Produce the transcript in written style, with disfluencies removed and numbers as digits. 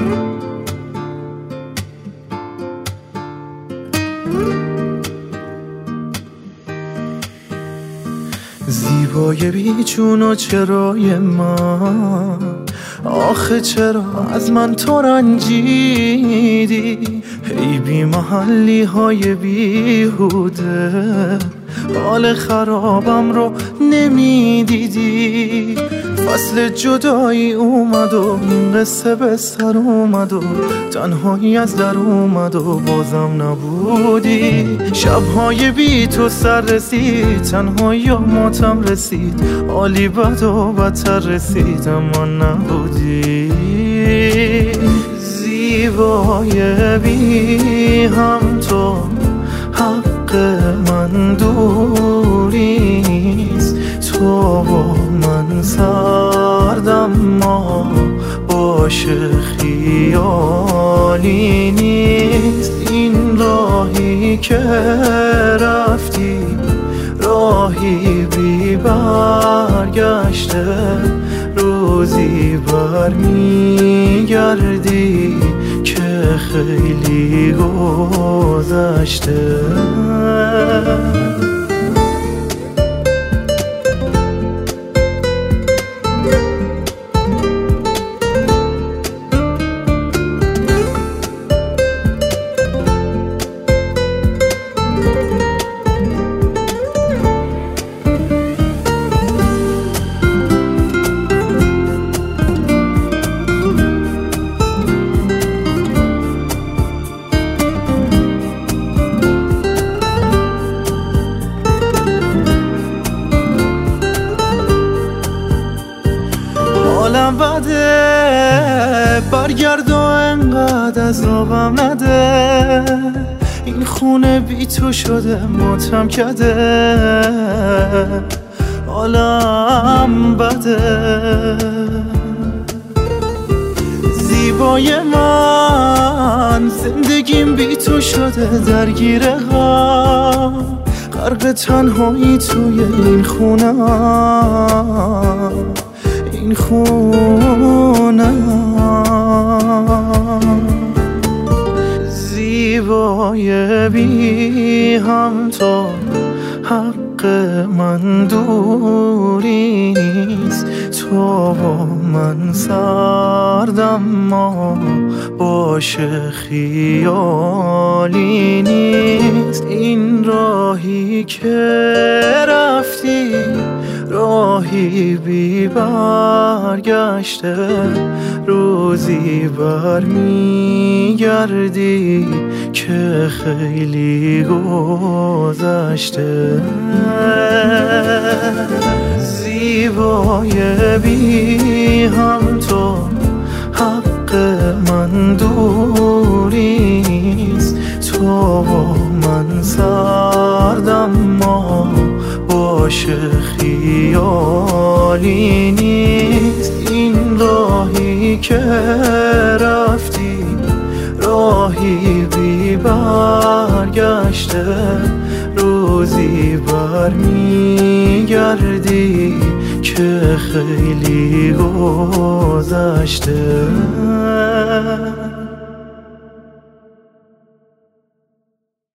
زیبای بیچون و چرای من، آخه چرا از من تو رنجیدی؟ ای بی محلی های بیهوده، حال خرابم رو نمیدیدی. فصل جدایی اومد و این قصه به سر اومد و تنهایی از در اومد و بازم نبودی. شبهای بی تو سر رسید، تنهایی و ماتم رسید، حالی بد و بدتر رسید اما نبودی. زیبای بی هم تو، حق من دوریست، تو با من سردم ما باش خیالی نیست. این راهی که رفتی راهی بی برگشته، روزی برمیگردی که خیلی گذشته. حالم بده، برگرد و انقدر عذابم نده. این خونه بی تو شده ماتم کده، حالم بده. زیبای من، زندگیم بی تو شده درگیر غم، غرق تنهایی توی این خونه، این خونه. زیبای بی هم تو، حق من دوریست، تو با من سردم ما باش خیالی نیست. این راهی که رفتی راهی بی برگشته، روزی برمیگردی که خیلی گذشته. زیبای بی هم تو، حق من دوریست، تو با من سردم ما باش خیالی نیست. این راهی که رفتی راهی بی برگشته، روزی برمیگردی که خیلی گذشته.